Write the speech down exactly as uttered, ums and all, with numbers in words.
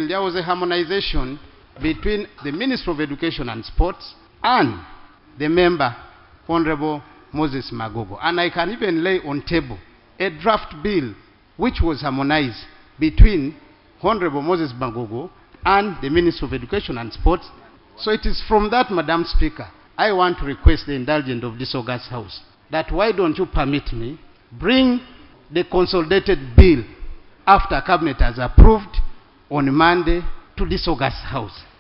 and there was a harmonization between the Minister of Education and Sports and the member, Honorable Moses Magogo. And I can even lay on table a draft bill which was harmonized between Honorable Moses Magogo and the Minister of Education and Sports. So it is from that, Madam Speaker, I want to request the indulgence of this august House that why don't you permit me bring the consolidated bill after Cabinet has approved on Monday to this august House.